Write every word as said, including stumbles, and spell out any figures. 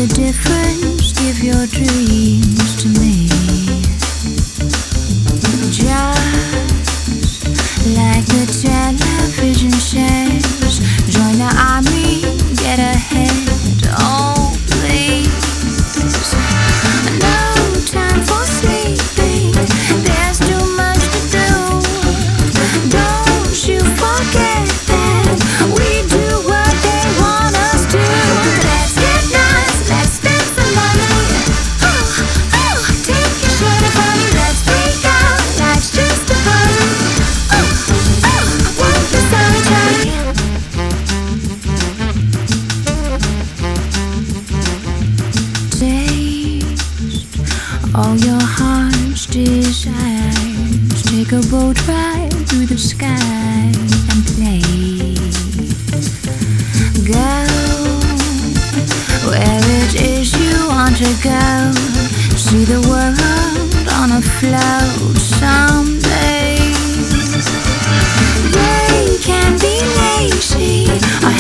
the difference, give your dreams to me. Just like the television says, join the army, get ahead, oh please. No time for sleeping, there's too much to do. Don't you forget that we do what they want us to. Let's get nice, let's spend some money. Oh, oh, take your shirt off, honey, let's freak out. Life's just a party. Oh, oh, won't be sorry, Charlie. Taste all your heart's desires. Take a boat ride through the sky and play. Go where it is you want to go. See the world on a float someday. They can be lazy or